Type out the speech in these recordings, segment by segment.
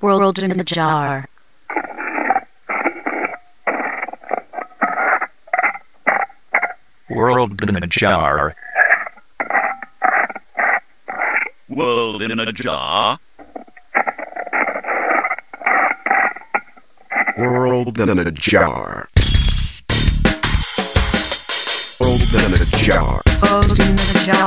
World in a jar. World in a jar. World in a jar. World in a jar. World in a jar. World in a jar.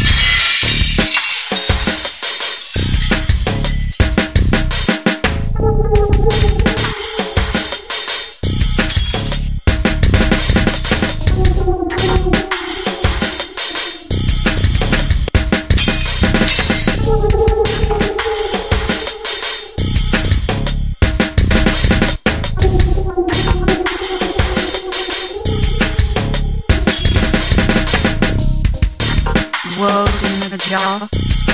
World in a jar.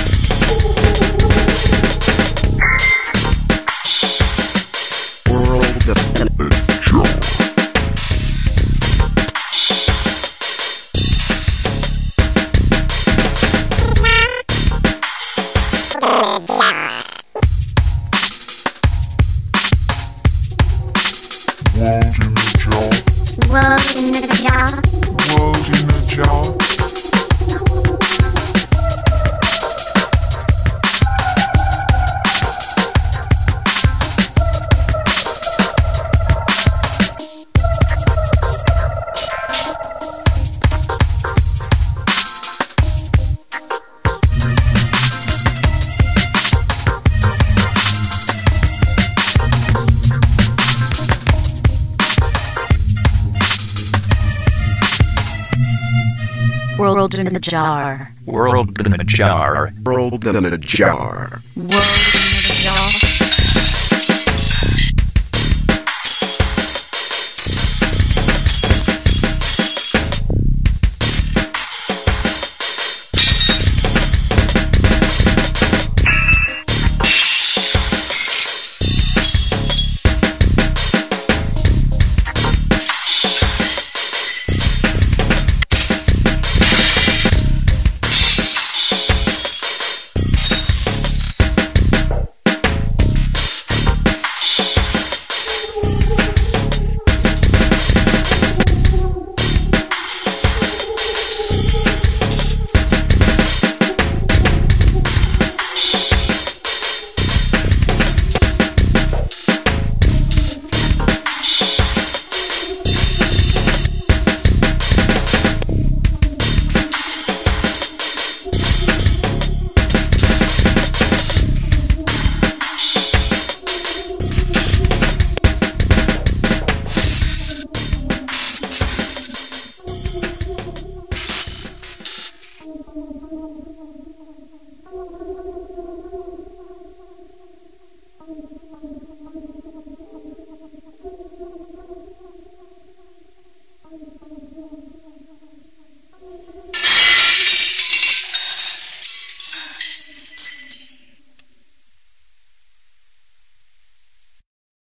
World in a jar. World in a jar. World in a jar. World in a jar. World in a jar. World